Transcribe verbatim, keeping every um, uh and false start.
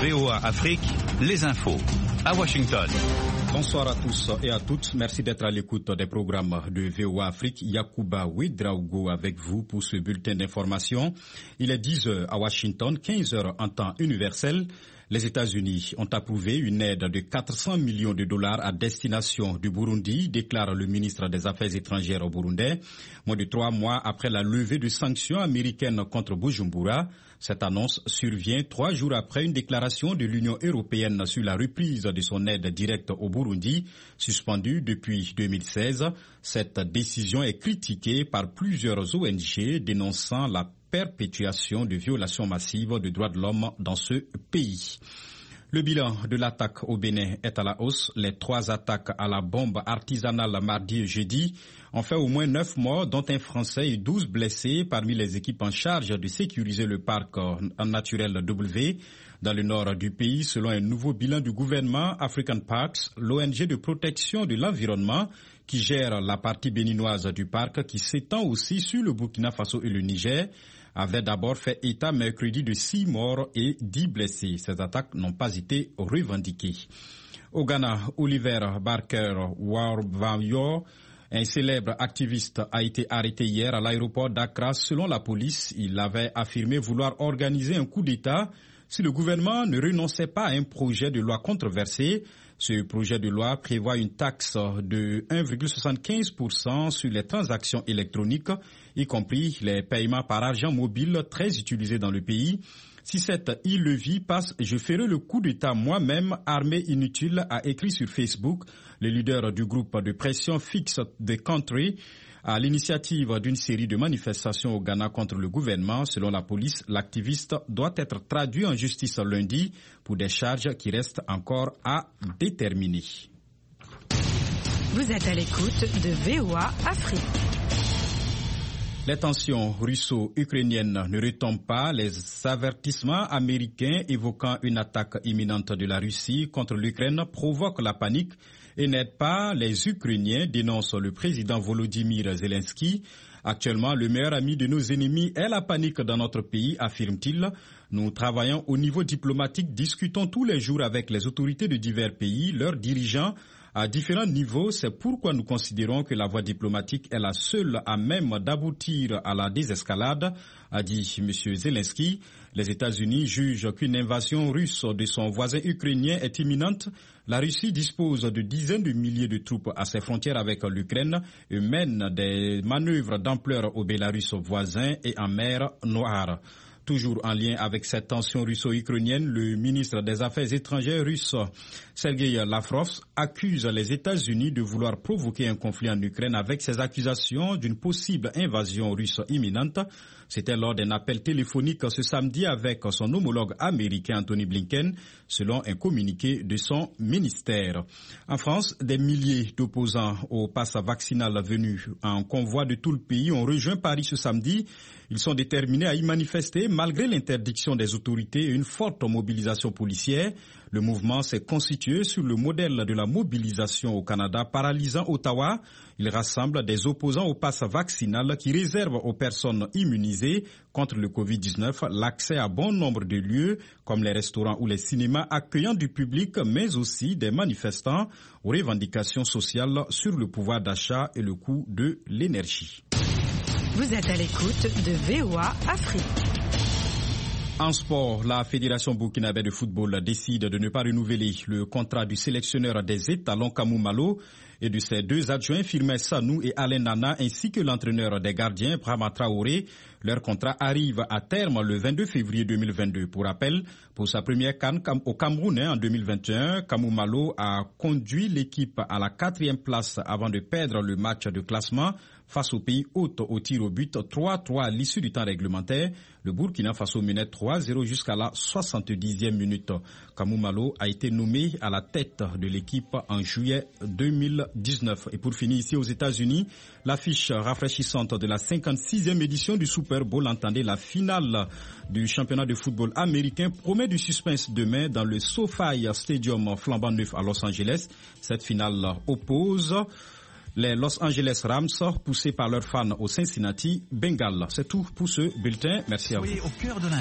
V O A Afrique, les infos à Washington. Bonsoir à tous et à toutes. Merci d'être à l'écoute des programmes de V O A Afrique. Yacouba Ouedraogo avec vous pour ce bulletin d'information. Il est dix heures à Washington, quinze heures en temps universel. Les États-Unis ont approuvé une aide de quatre cents millions de dollars à destination du Burundi, déclare le ministre des Affaires étrangères burundais. Moins de trois mois après la levée de sanctions américaines contre Bujumbura, cette annonce survient trois jours après une déclaration de l'Union européenne sur la reprise de son aide directe au Burundi, suspendue depuis deux mille seize. Cette décision est critiquée par plusieurs O N G dénonçant la perpétuation de violations massives des droits de l'homme dans ce pays. Le bilan de l'attaque au Bénin est à la hausse. Les trois attaques à la bombe artisanale mardi et jeudi ont fait au moins neuf morts, dont un Français et douze blessés parmi les équipes en charge de sécuriser le parc naturel W. Dans le nord du pays, selon un nouveau bilan du gouvernement African Parks, l'O N G de protection de l'environnement qui gère la partie béninoise du parc qui s'étend aussi sur le Burkina Faso et le Niger, avait d'abord fait état mercredi de six morts et dix blessés. Ces attaques n'ont pas été revendiquées. Au Ghana, Oliver Barker Warvayo, un célèbre activiste, a été arrêté hier à l'aéroport d'Accra. Selon la police, il avait affirmé vouloir organiser un coup d'État si le gouvernement ne renonçait pas à un projet de loi controversé. Ce projet de loi prévoit une taxe de un virgule soixante-quinze pour cent sur les transactions électroniques, y compris les paiements par argent mobile très utilisés dans le pays. Si cette e-levy passe, je ferai le coup d'État moi-même, armée inutile, a écrit sur Facebook le leader du groupe de pression Fix the Country, à l'initiative d'une série de manifestations au Ghana contre le gouvernement. Selon la police, l'activiste doit être traduit en justice lundi pour des charges qui restent encore à déterminer. Vous êtes à l'écoute de V O A Afrique. Les tensions russo-ukrainiennes ne retombent pas. Les avertissements américains évoquant une attaque imminente de la Russie contre l'Ukraine provoquent la panique et n'aident pas les Ukrainiens, dénonce le président Volodymyr Zelensky. Actuellement, le meilleur ami de nos ennemis est la panique dans notre pays, affirme-t-il. Nous travaillons au niveau diplomatique, discutons tous les jours avec les autorités de divers pays, leurs dirigeants, à différents niveaux. C'est pourquoi nous considérons que la voie diplomatique est la seule à même d'aboutir à la désescalade, a dit M. Zelensky. Les États-Unis jugent qu'une invasion russe de son voisin ukrainien est imminente. La Russie dispose de dizaines de milliers de troupes à ses frontières avec l'Ukraine et mène des manœuvres d'ampleur au Bélarus voisin et en mer Noire. Toujours en lien avec cette tension russo-ukrainienne, le ministre des Affaires étrangères russe, Sergei Lavrov, accuse les États-Unis de vouloir provoquer un conflit en Ukraine avec ses accusations d'une possible invasion russe imminente. C'était lors d'un appel téléphonique ce samedi avec son homologue américain Anthony Blinken, selon un communiqué de son ministère. En France, des milliers d'opposants au pass vaccinal venus en convoi de tout le pays ont rejoint Paris ce samedi. Ils sont déterminés à y manifester malgré l'interdiction des autorités et une forte mobilisation policière. Le mouvement s'est constitué sur le modèle de la mobilisation au Canada, paralysant Ottawa. Il rassemble des opposants au pass vaccinal qui réservent aux personnes immunisées contre le covid dix-neuf l'accès à bon nombre de lieux, comme les restaurants ou les cinémas accueillant du public, mais aussi des manifestants aux revendications sociales sur le pouvoir d'achat et le coût de l'énergie. Vous êtes à l'écoute de V O A Afrique. En sport, la Fédération burkinabé de football décide de ne pas renouveler le contrat du sélectionneur des étalons Kamou Malo et de ses deux adjoints Firmin Sanou et Alain Nana ainsi que l'entraîneur des gardiens Brahma Traoré. Leur contrat arrive à terme le vingt-deux février deux mille vingt-deux. Pour rappel, pour sa première CAN au Cameroun en deux mille vingt et un, Kamou Malo a conduit l'équipe à la quatrième place avant de perdre le match de classement face au pays hôte au tir au but trois à trois à l'issue du temps réglementaire. Le Burkina Faso menait trois à zéro jusqu'à la soixante-dixième minute. Kamou Malo a été nommé à la tête de l'équipe en juillet deux mille dix-neuf. Et pour finir ici aux États-Unis, l'affiche rafraîchissante de la cinquante-sixième édition du Super Bowl, entendez la finale du championnat de football américain, promet du suspense demain dans le SoFi Stadium flambant neuf à Los Angeles. Cette finale oppose les Los Angeles Rams, poussés par leurs fans au Cincinnati Bengals. C'est tout pour ce bulletin. Merci à vous. Au cœur de